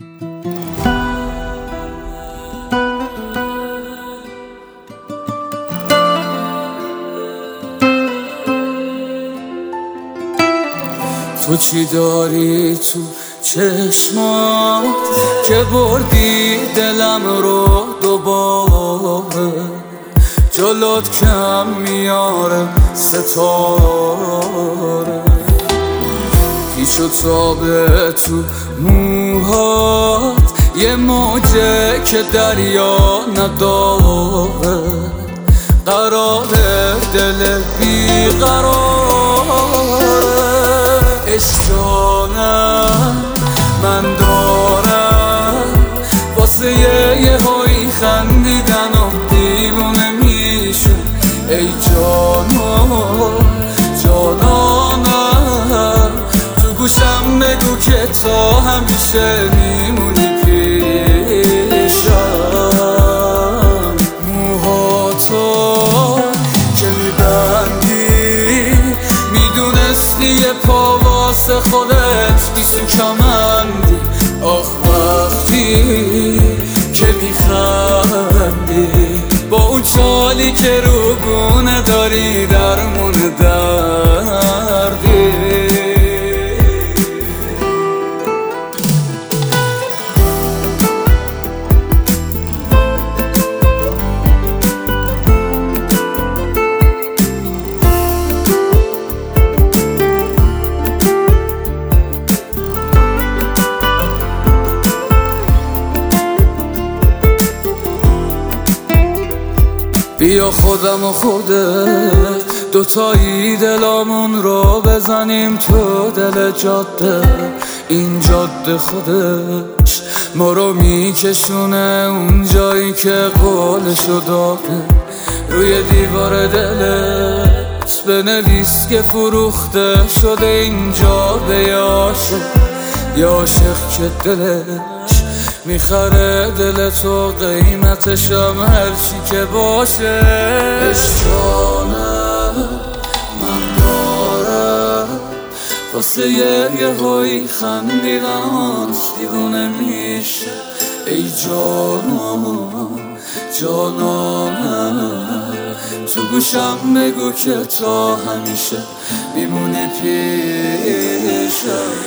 تو چی داری تو چشمات که بردی دلم رو دوباره، جلوت کم میاره ستاره، پیچ و تابه تو موهات، یه موجه که دریا نداره، قرار دل بیقراره. عشقانم من دارم واسه یه هایی خندیدن و دیوونه میشه. ای جانانم تو گوشم بگو که تا همیشه میمونی پیشم. موهاتو که میبندی میدونستی یه پا واسه خودت بیسو کمندی. آخ وقتی که میخندی با اون چالی که رو گونه داری درمون دردی. بیا خودم و خودت دوتایی دلامون رو بزنیم تو دل جاده. این جاده خودش ما رو میکشونه اون جایی که قولشو داده. روی دیوار دلت بنویس که فروخته شده اینجا به یه عاشق که دلش میخره دل تو، قیمتشم هرچی که باشه. عشقانم من دارم واسه یه هایی خندیدن دیوونه میشه. ای جانانم تو گوشم بگو که تا همیشه میمونی پیشم.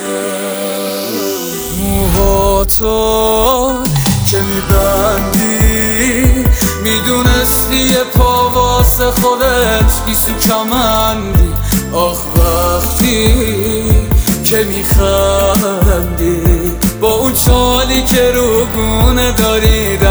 موهاتو که میبندی میدونستی یه پا واسه خودت بیسو کمندی. آخ وقتی که میخندی با اون چالی که رو گونه داری